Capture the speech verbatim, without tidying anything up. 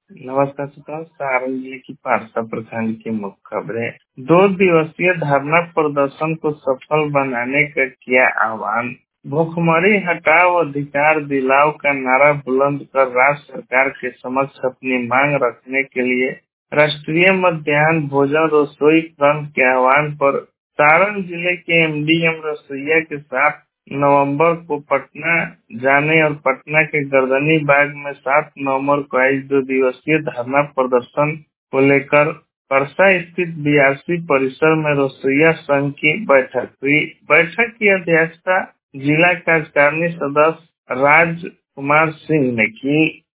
नमस्कार श्रोताओं, सारण जिले की पारसा प्रखंड की मुख्य खबरें। दो दिवसीय धरना प्रदर्शन को सफल बनाने का किया आह्वान। भूखमरी हटाओ अधिकार दिलाओ का नारा बुलंद कर राज्य सरकार के समक्ष अपनी मांग रखने के लिए राष्ट्रीय मध्याह्न भोजन रसोई क्रांति के आह्वान पर सारण जिले के एमडीएम रसोइया के साथ नवंबर को पटना जाने और पटना के गर्दनी बाग में सात नवंबर को आयोजित दो दिवसीय धरना प्रदर्शन को लेकर परसा स्थित बीआरसी परिसर में रसोइया संघ की बैठक हुई। बैठक की अध्यक्षता जिला कार्यकारिणी सदस्य राज कुमार सिंह ने की।